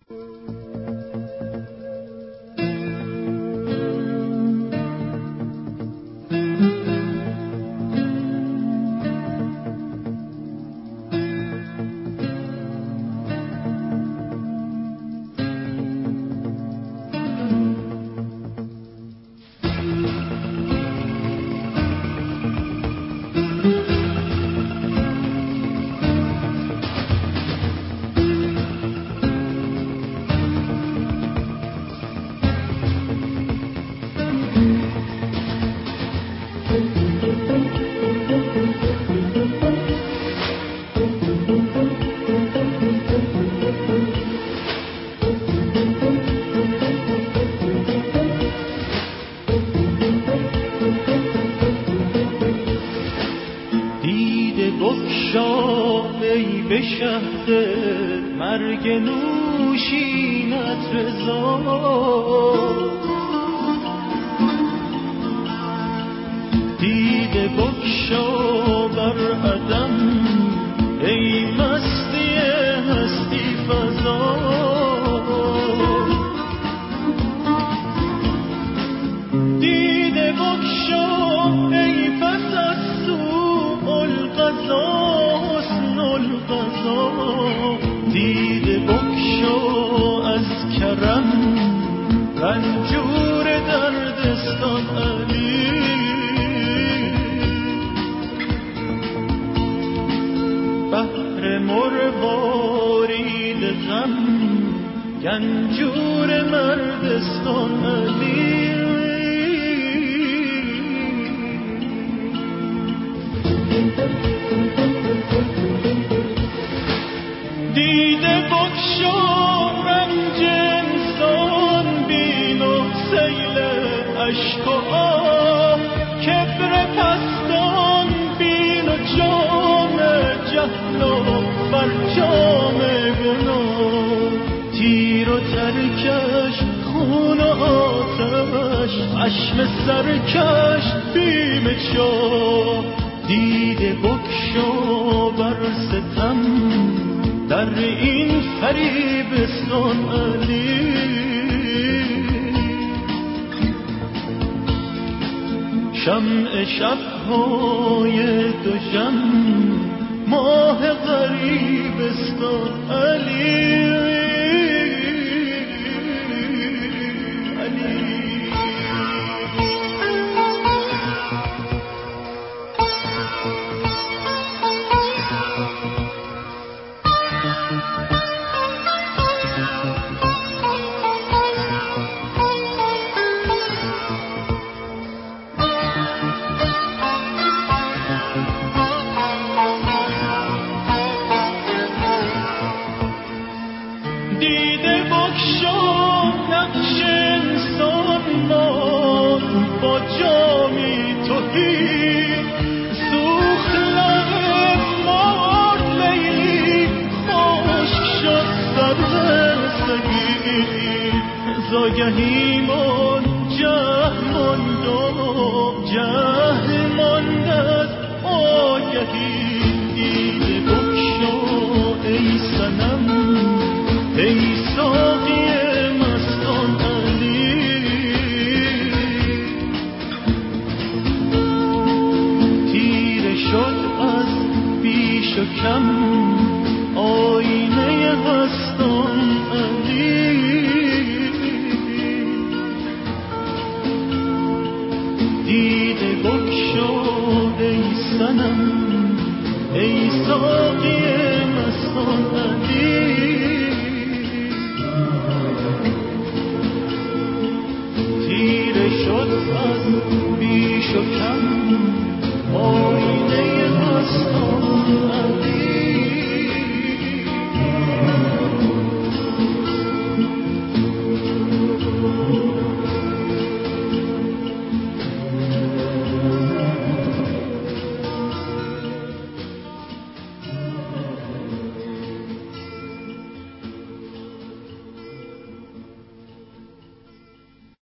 به شهد مرگ نوشینت رضا دیده بگشا بر عدم ای مستی هستی فضا دیده بگشا ای پس از سوء القضا دیده بکشا از کرم رنجور دردستان علی بحر مروارید غم گنجور مردستان علی دیده بکشا رنج انسان بین و سیل عشق و آه کبر پستان بین و جام جهل و فرجام گناه تیر و ترکش خون و آتش عشم سرکش بیم چاه دیده بکشا بر ستم در این فریبستان علی شمع شب‌های دوژم ماه غریبستان علی دیده بکشا نقش انسان ما با جامی تهی سوخت لب مار لیلی خشک شد سر سگی زاگهی من جهل ماند و جهل ماند از آگهی دیده بکشا ای صنم ای